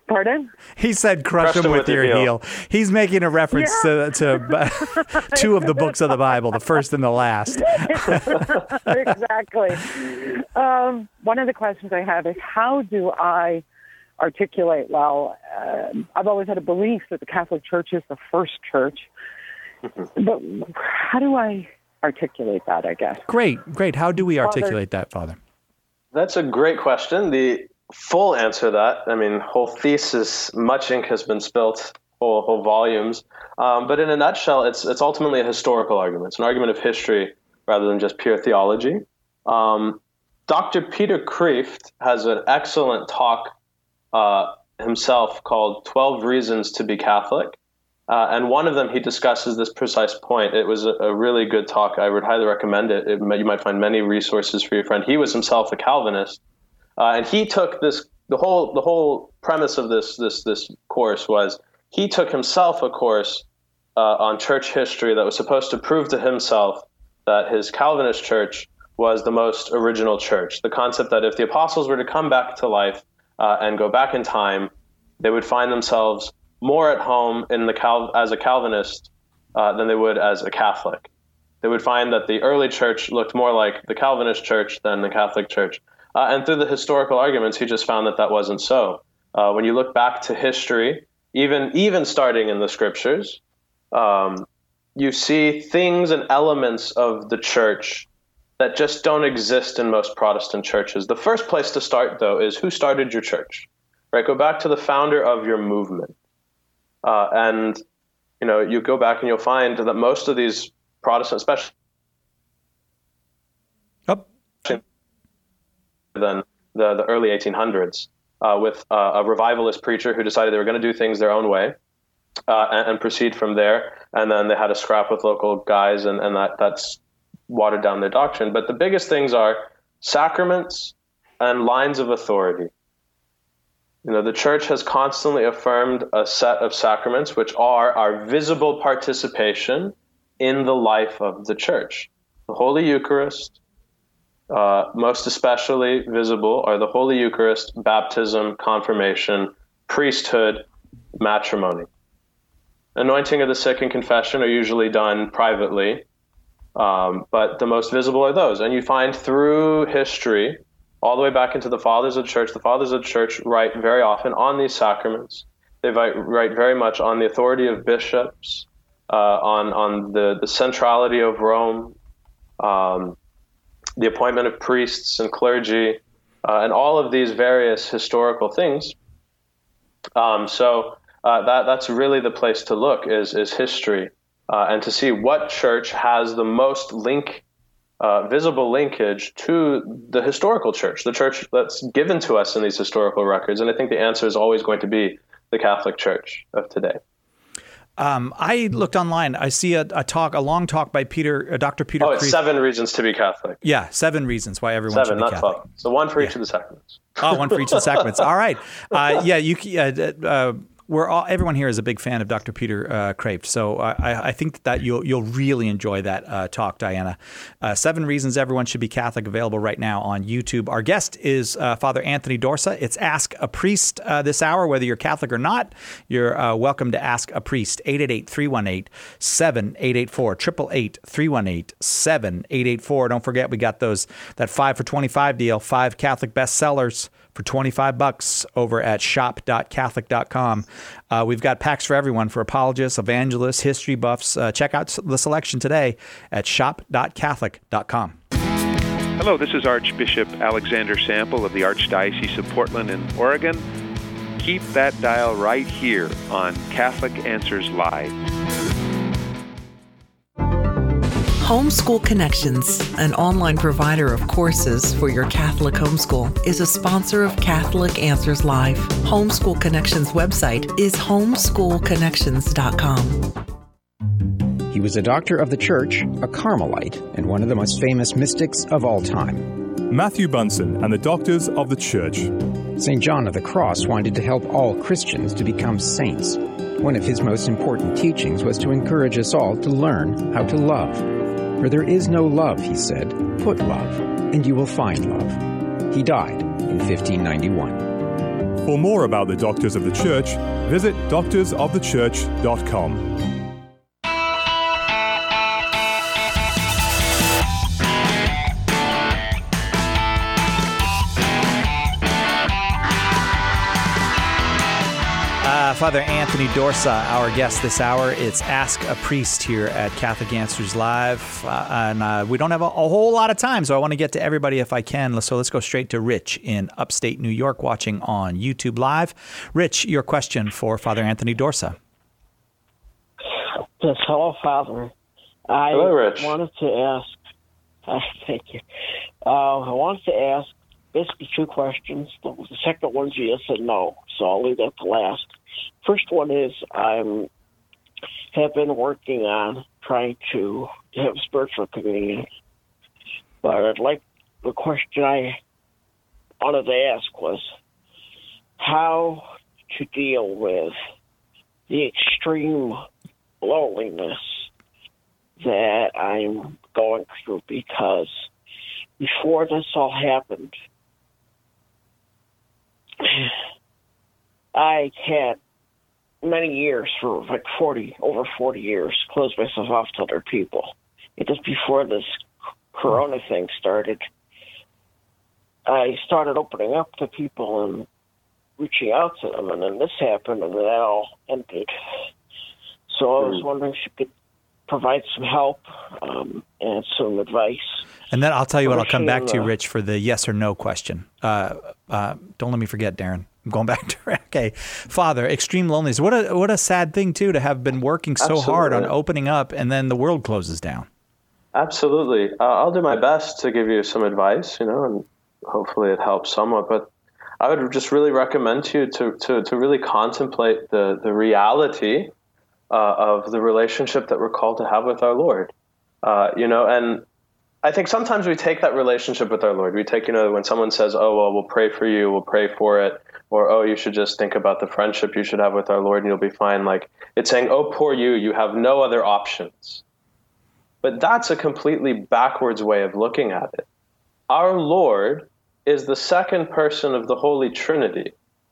Pardon? He said, "Crush, Crush him with, with your heel. heel." He's making a reference yeah. to, to uh, two of the books of the Bible, the first and the last. Exactly. Um, one of the questions I have is, how do I articulate? Well, uh, I've always had a belief that the Catholic Church is the first church, but how do I articulate that? I guess. Great, great. How do we articulate Father, that, Father? That's a great question. The full answer to that, I mean, whole thesis, much ink has been spilt, whole whole volumes. Um, but in a nutshell, it's it's ultimately a historical argument. It's an argument of history rather than just pure theology. Um, Doctor Peter Kreeft has an excellent talk uh, himself called twelve Reasons to be Catholic. Uh, and one of them, he discusses this precise point. It was a, a really good talk. I would highly recommend it. it. You might find many resources for your friend. He was himself a Calvinist. Uh, and he took this, the whole the whole premise of this this this course was he took himself a course uh, on church history that was supposed to prove to himself that his Calvinist church was the most original church. The concept that if the apostles were to come back to life uh, and go back in time, they would find themselves more at home in the Cal- as a Calvinist uh, than they would as a Catholic. They would find that the early church looked more like the Calvinist church than the Catholic church. Uh, and through the historical arguments, he just found that that wasn't so. Uh, when you look back to history, even even starting in the scriptures, um, you see things and elements of the church that just don't exist in most Protestant churches. The first place to start, though, is who started your church, right? Go back to the founder of your movement. Uh, and, you know, you go back and you'll find that most of these Protestant, especially than the, the early eighteen hundreds, uh, with uh, a revivalist preacher who decided they were going to do things their own way uh, and, and proceed from there. And then they had a scrap with local guys, and, and that that's watered down their doctrine. But the biggest things are sacraments and lines of authority. You know, the church has constantly affirmed a set of sacraments, which are our visible participation in the life of the church. The Holy Eucharist, Uh, most especially visible are the Holy Eucharist, baptism, confirmation, priesthood, matrimony. Anointing of the sick and confession are usually done privately, um, but the most visible are those. And you find through history, all the way back into the fathers of the church, the fathers of the church write very often on these sacraments. They write, write very much on the authority of bishops, uh, on, on the, the centrality of Rome, um, the appointment of priests and clergy, uh, and all of these various historical things. Um, so uh, that that's really the place to look is is history, uh, and to see what church has the most link, uh, visible linkage to the historical church, the church that's given to us in these historical records. And I think the answer is always going to be the Catholic Church of today. Um, I looked online. I see a, a talk, a long talk by Peter, uh, Doctor Peter. Oh, it's Kreeft. Seven Reasons to be Catholic. Yeah, seven reasons why everyone seven, should be not Catholic. twelve. So one for each yeah. of the sacraments. Oh, one for each of the sacraments. All right. Uh, yeah, you. Uh, uh, we're all. Everyone here is a big fan of Doctor Peter uh, Kreeft, so I, I think that you'll you'll really enjoy that uh, talk, Diana. Uh, seven Reasons Everyone Should Be Catholic, available right now on YouTube. Our guest is uh, Father Anthony Dorsa. It's Ask a Priest uh, this hour. Whether you're Catholic or not, you're uh, welcome to ask a priest. eight eight eight, three one eight, seven eight eight four, eight eight eight, three one eight, seven eight eight four. Don't forget, we got those that five for twenty-five deal, five Catholic bestsellers for twenty-five bucks over at shop dot catholic dot com. Uh, we've got packs for everyone, for apologists, evangelists, history buffs. Uh, check out the selection today at shop dot catholic dot com. Hello, this is Archbishop Alexander Sample of the Archdiocese of Portland in Oregon. Keep that dial right here on Catholic Answers Live. Homeschool Connections, an online provider of courses for your Catholic homeschool, is a sponsor of Catholic Answers Live. Homeschool Connections website is homeschool connections dot com. He was a doctor of the church, a Carmelite, and one of the most famous mystics of all time. Matthew Bunson and the Doctors of the Church. Saint John of the Cross wanted to help all Christians to become saints. One of his most important teachings was to encourage us all to learn how to love. Where there is no love, he said, put love, and you will find love. He died in fifteen ninety-one. For more about the Doctors of the Church, visit doctors of the church dot com. Uh, Father Anthony Dorsa, our guest this hour. It's Ask a Priest here at Catholic Answers Live. Uh, and uh, we don't have a, a whole lot of time, so I want to get to everybody if I can. So let's go straight to Rich in upstate New York watching on YouTube Live. Rich, your question for Father Anthony Dorsa. Yes, hello, Father. I Hello, Rich. wanted to ask, uh, thank you. Uh, I wanted to ask basically two questions. The, the second one's yes and no, so I'll leave that to last. First one is I have been working on trying to have spiritual communion, but I'd like the question I wanted to ask was how to deal with the extreme loneliness that I'm going through, because before this all happened, I had many years, for like forty, over forty years, closed myself off to other people. It was before this corona thing started. I started opening up to people and reaching out to them, and then this happened, and that all ended. So I was wondering if you could provide some help um, and some advice. And then I'll tell you what, I'll come back to you, Uh, Rich, for the yes or no question. Uh, uh, don't let me forget, Darren. I'm going back to okay, Father. Extreme loneliness. What a what a sad thing too to have been working so hard on Absolutely. opening up, and then the world closes down. Absolutely. Uh, I'll do my best to give you some advice, you know, and hopefully it helps somewhat. But I would just really recommend to you to, to, to really contemplate the, the reality uh, of the relationship that we're called to have with our Lord. Uh, you know, and I think sometimes we take that relationship with our Lord. We take, you know, when someone says, oh, well, we'll pray for you, we'll pray for it, or, oh, you should just think about the friendship you should have with our Lord and you'll be fine. Like, it's saying, oh, poor you, you have no other options. But that's a completely backwards way of looking at it. Our Lord is the second person of the Holy Trinity.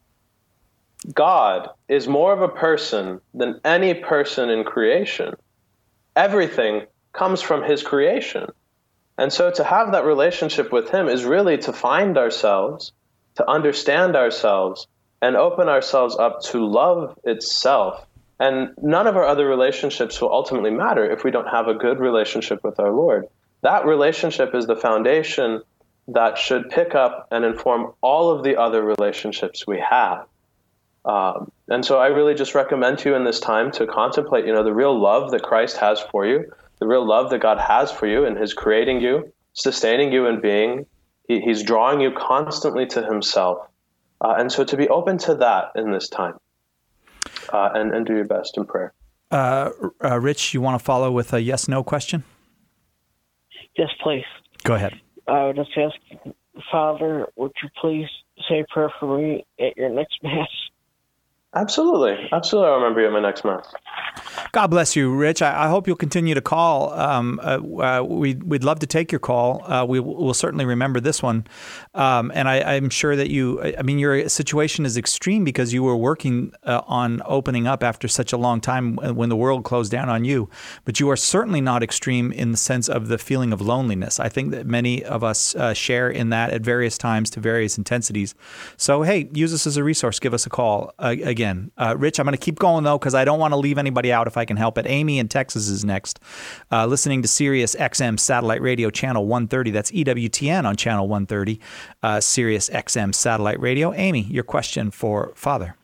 God is more of a person than any person in creation. Everything comes from his creation. And so to have that relationship with him is really to find ourselves, to understand ourselves, and open ourselves up to love itself. And none of our other relationships will ultimately matter if we don't have a good relationship with our Lord. That relationship is the foundation that should pick up and inform all of the other relationships we have. Um, and so I really just recommend to you in this time to contemplate, you know, the real love that Christ has for you, the real love that God has for you in his creating you, sustaining you in being. He, he's drawing you constantly to himself. Uh, and so to be open to that in this time uh, and, and do your best in prayer. Uh, uh, Rich, you want to follow with a yes-no question? Yes, please. Go ahead. I would just ask, Father, would you please say a prayer for me at your next Mass? Absolutely. Absolutely. I'll remember you at my next Mass. God bless you, Rich. I, I hope you'll continue to call. Um, uh, uh, we, we'd love to take your call. Uh, we will certainly remember this one. Um, and I, I'm sure that you, I mean, your situation is extreme because you were working uh, on opening up after such a long time when the world closed down on you. But you are certainly not extreme in the sense of the feeling of loneliness. I think that many of us uh, share in that at various times to various intensities. So, hey, use us as a resource. Give us a call. Uh, again, uh, Rich, I'm going to keep going, though, because I don't want to leave anybody out if I can help it. Amy in Texas is next, uh, listening to Sirius X M Satellite Radio Channel one thirty. That's E W T N on Channel one thirty, uh, Sirius X M Satellite Radio. Amy, your question for Father.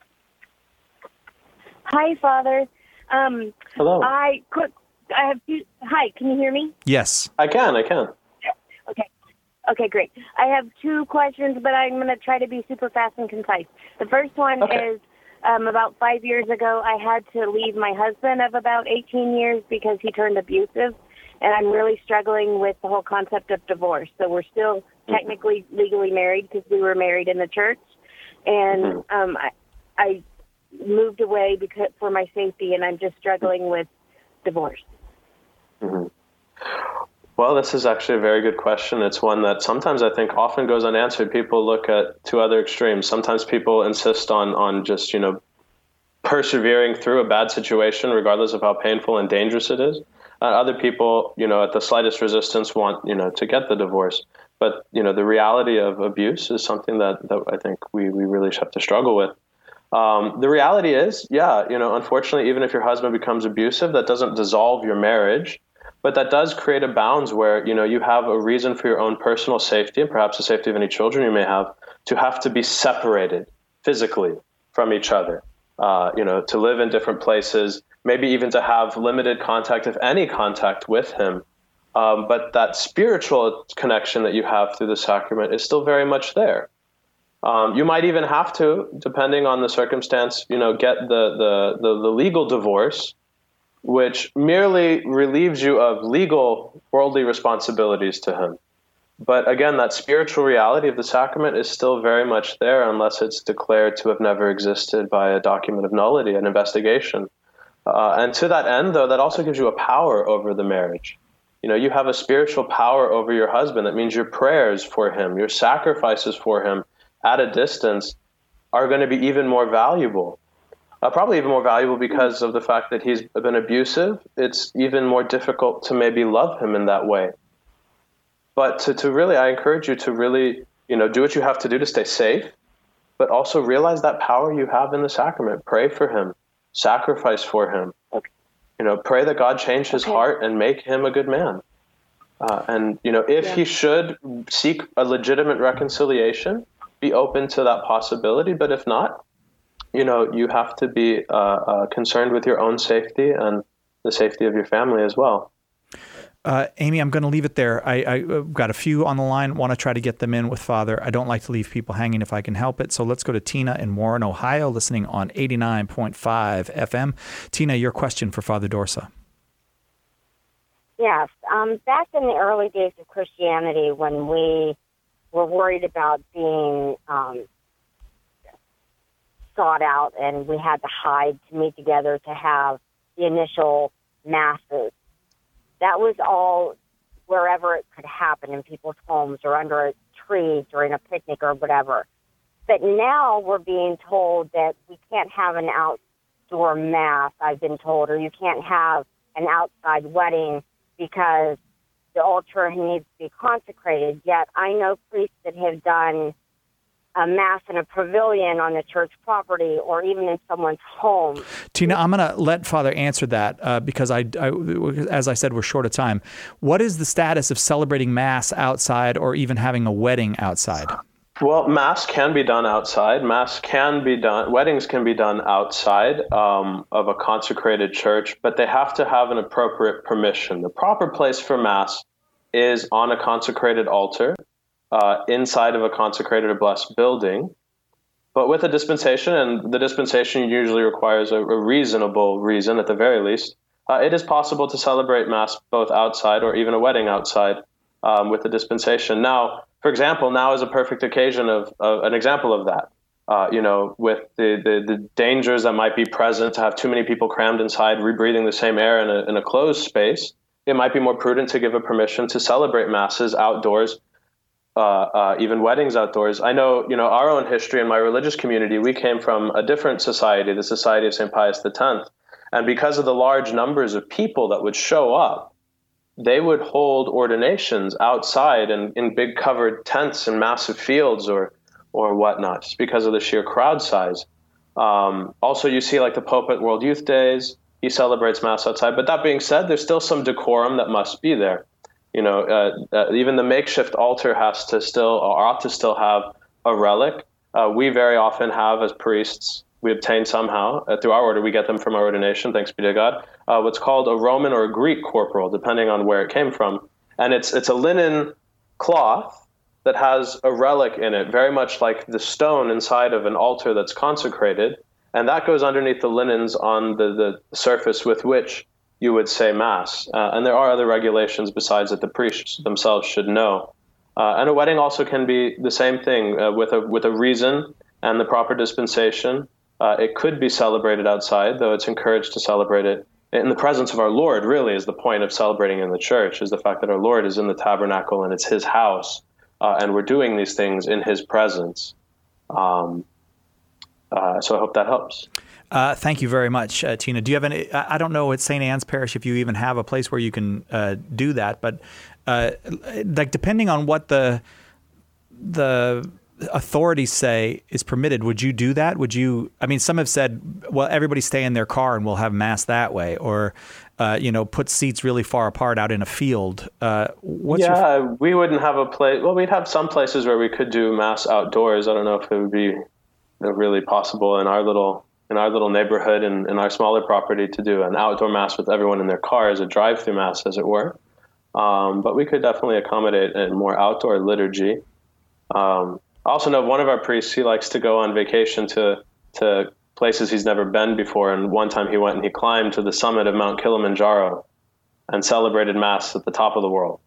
Hi, Father. Um, Hello. I quick. I have two. Hi, can you hear me? Yes. I can. I can. Okay. Okay, great. I have two questions, but I'm going to try to be super fast and concise. The first one Okay. is um, about five years ago, I had to leave my husband of about eighteen years because he turned abusive, and I'm really struggling with the whole concept of divorce. So we're still technically legally married because we were married in the church, and um, I, I moved away because for my safety, and I'm just struggling with divorce. Mm-hmm. Well, this is actually a very good question. It's one that sometimes I think often goes unanswered. People look at two other extremes. Sometimes people insist on on just, you know, persevering through a bad situation, regardless of how painful and dangerous it is. Uh, other people, you know, at the slightest resistance want, you know, to get the divorce. But, you know, the reality of abuse is something that, that I think we, we really have to struggle with. Um, the reality is, yeah, you know, unfortunately, even if your husband becomes abusive, that doesn't dissolve your marriage. But that does create a bounds where, you know, you have a reason for your own personal safety and perhaps the safety of any children you may have to have to be separated physically from each other, uh, you know, to live in different places, maybe even to have limited contact, if any contact with him. Um, but that spiritual connection that you have through the sacrament is still very much there. Um, you might even have to, depending on the circumstance, you know, get the, the, the, the legal divorce, which merely relieves you of legal worldly responsibilities to him. But again, that spiritual reality of the sacrament is still very much there unless it's declared to have never existed by a document of nullity, an investigation. Uh, and to that end, though, that also gives you a power over the marriage. You know, you have a spiritual power over your husband. That means your prayers for him, your sacrifices for him at a distance are going to be even more valuable. Uh, probably even more valuable because of the fact that he's been abusive. It's even more difficult to maybe love him in that way. But to, to really, I encourage you to really, you know, do what you have to do to stay safe, but also realize that power you have in the sacrament. Pray for him, sacrifice for him. Okay. You know, pray that God change his okay. heart and make him a good man. Uh, and, you know, if yeah. he should seek a legitimate reconciliation, be open to that possibility. But if not, you know, you have to be uh, uh, concerned with your own safety and the safety of your family as well. Uh, Amy, I'm going to leave it there. I, I've got a few on the line, want to try to get them in with Father. I don't like to leave people hanging if I can help it. So let's go to Tina in Warren, Ohio, listening on eighty-nine point five F M. Tina, your question for Father Dorsa. Yes. Um, back in the early days of Christianity, when we were worried about being um, sought out and we had to hide to meet together to have the initial masses, that was all wherever it could happen, in people's homes or under trees or in a picnic or whatever. But now we're being told that we can't have an outdoor mass, I've been told, or you can't have an outside wedding because the altar needs to be consecrated. Yet I know priests that have done a mass in a pavilion on the church property or even in someone's home. Tina, I'm going to let Father answer that uh, because, I, I, as I said, we're short of time. What is the status of celebrating Mass outside or even having a wedding outside? Well, Mass can be done outside. Mass can be done, weddings can be done outside um, of a consecrated church, but they have to have an appropriate permission. The proper place for Mass is on a consecrated altar, Uh, inside of a consecrated or blessed building, but with a dispensation, and the dispensation usually requires a, a reasonable reason at the very least, uh, it is possible to celebrate Mass both outside or even a wedding outside um, with the dispensation. Now, for example, now is a perfect occasion of, of an example of that. Uh, you know, with the, the, the dangers that might be present to have too many people crammed inside, rebreathing the same air in a, in a closed space, it might be more prudent to give a permission to celebrate Masses outdoors, Uh, uh, even weddings outdoors. I know, you know, our own history in my religious community, we came from a different society, the Society of Saint Pius X. And because of the large numbers of people that would show up, they would hold ordinations outside and in big covered tents and massive fields or or whatnot, just because of the sheer crowd size. Um, also, you see like the Pope at World Youth Days, he celebrates Mass outside. But that being said, there's still some decorum that must be there. You know, uh, uh, even the makeshift altar has to still, or ought to still have a relic. Uh, we very often have, as priests, we obtain somehow, uh, through our order, we get them from our ordination, thanks be to God, uh, what's called a Roman or a Greek corporal, depending on where it came from. And it's it's a linen cloth that has a relic in it, very much like the stone inside of an altar that's consecrated. And that goes underneath the linens on the, the surface with which you would say Mass. Uh, and there are other regulations besides that the priests themselves should know. Uh, and a wedding also can be the same thing uh, with a with a reason and the proper dispensation. Uh, it could be celebrated outside, though it's encouraged to celebrate it in the presence of our Lord, really, is the point of celebrating in the church, is the fact that our Lord is in the tabernacle and it's his house, uh, and we're doing these things in his presence. Um, uh, so I hope that helps. Uh, thank you very much, uh, Tina. Do you have any, I don't know at Saint Anne's Parish if you even have a place where you can uh, do that, but uh, like depending on what the the authorities say is permitted, would you do that? Would you, I mean, some have said, well, everybody stay in their car and we'll have mass that way, or, uh, you know, put seats really far apart out in a field. Uh, what's yeah, your... we wouldn't have a place. Well, we'd have some places where we could do mass outdoors. I don't know if it would be you know, really possible in our little in our little neighborhood and in our smaller property to do an outdoor mass with everyone in their cars, a drive-through mass, as it were. Um, but we could definitely accommodate a more outdoor liturgy. Um, I also know one of our priests, he likes to go on vacation to to places he's never been before. And one time he went and he climbed to the summit of Mount Kilimanjaro and celebrated Mass at the top of the world.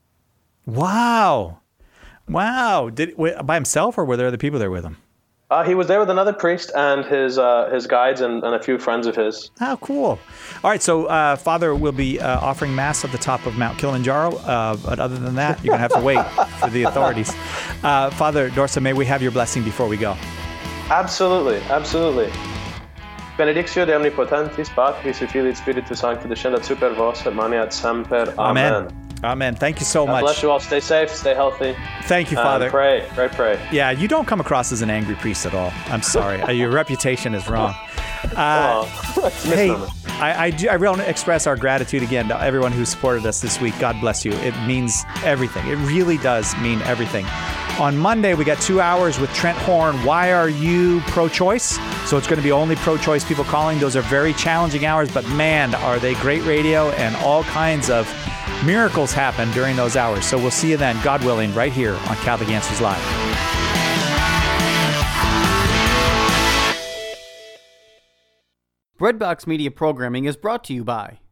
Wow. Wow. Did by himself, or were there other people there with him? Uh, he was there with another priest and his uh, his guides and, and a few friends of his. Oh, cool. All right, so uh, Father will be uh, offering Mass at the top of Mount Kilimanjaro, uh, but other than that, you're going to have to wait for the authorities. Uh, Father Dorsa, may we have your blessing before we go? Absolutely, absolutely. Benedictio de omnipotentis, Patris et Filii et Spiritus Sancti, descendat super vos et maneat semper. Amen. Amen. Amen. Thank you so God much. Bless you all. Stay safe. Stay healthy. Thank you, Father. And pray, pray, pray. Yeah, you don't come across as an angry priest at all. I'm sorry. uh, your reputation is wrong. Uh, oh, hey, I, I, do, I really want to express our gratitude again to everyone who supported us this week. God bless you. It means everything. It really does mean everything. On Monday, we got two hours with Trent Horn. Why are you pro-choice? So it's going to be only pro-choice people calling. Those are very challenging hours, but man, are they great radio, and all kinds of miracles happen during those hours. So we'll see you then, God willing, right here on Catholic Answers Live. Breadbox Media programming is brought to you by...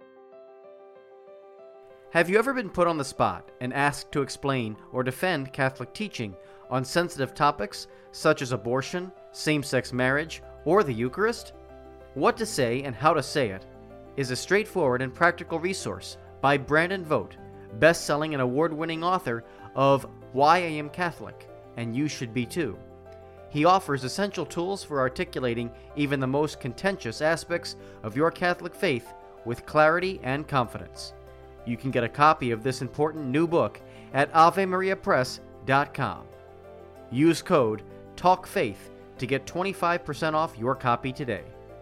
Have you ever been put on the spot and asked to explain or defend Catholic teaching on sensitive topics such as abortion, same-sex marriage, or the Eucharist? What to Say and How to Say It is a straightforward and practical resource by Brandon Vogt, best-selling and award-winning author of Why I Am Catholic, and You Should Be Too. He offers essential tools for articulating even the most contentious aspects of your Catholic faith with clarity and confidence. You can get a copy of this important new book at ave maria press dot com. Use code TALKFAITH to get twenty-five percent off your copy today.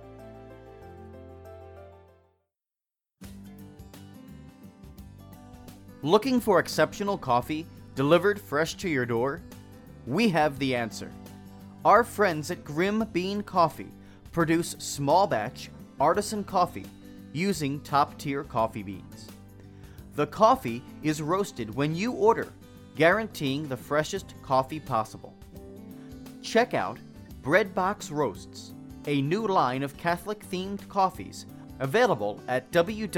Looking for exceptional coffee delivered fresh to your door? We have the answer. Our friends at Grim Bean Coffee produce small batch artisan coffee using top-tier coffee beans. The coffee is roasted when you order, guaranteeing the freshest coffee possible. Check out Breadbox Roasts, a new line of Catholic-themed coffees available at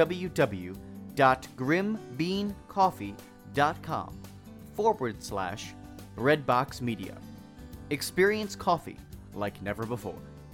www.grimbeancoffee.com forward slash Breadbox Media. Experience coffee like never before.